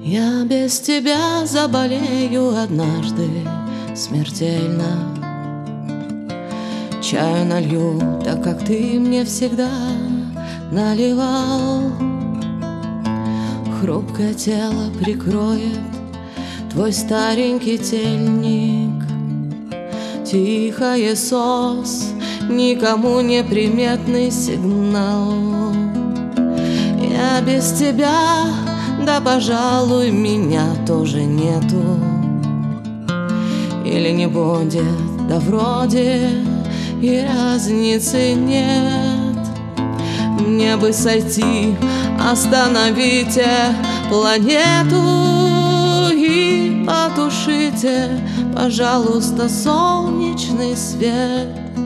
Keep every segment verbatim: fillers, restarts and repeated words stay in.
Я без тебя заболею однажды смертельно. Чаю налью, так как ты мне всегда наливал. Хрупкое тело прикроет твой старенький тельник. Тихое сос, никому не приметный сигнал. Я без тебя, да, пожалуй, меня тоже нету. Или не будет, да вроде и разницы нет. Мне бы сойти, остановите планету и потушите, пожалуйста, солнечный свет.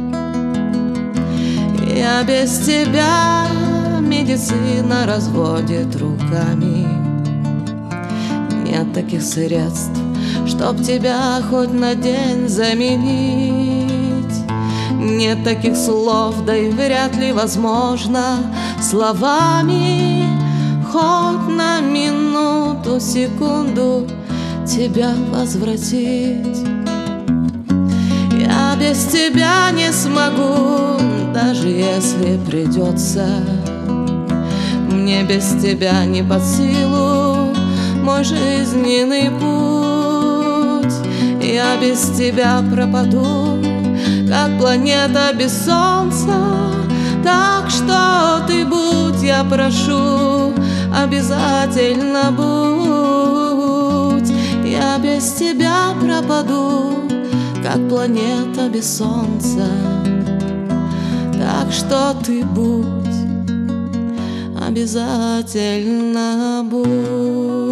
Я без тебя, медицина разводит руками. Нет таких средств, чтоб тебя хоть на день заменить. Нет таких слов, да и вряд ли возможно словами хоть на минуту, секунду тебя возвратить. Я без тебя не смогу, даже если придется. Мне без тебя не под силу мой жизненный путь. Я без тебя пропаду, как планета без солнца. Так что ты будь, я прошу, обязательно будь. Я без тебя пропаду, как планета без солнца. Так что ты будь, обязательно будь.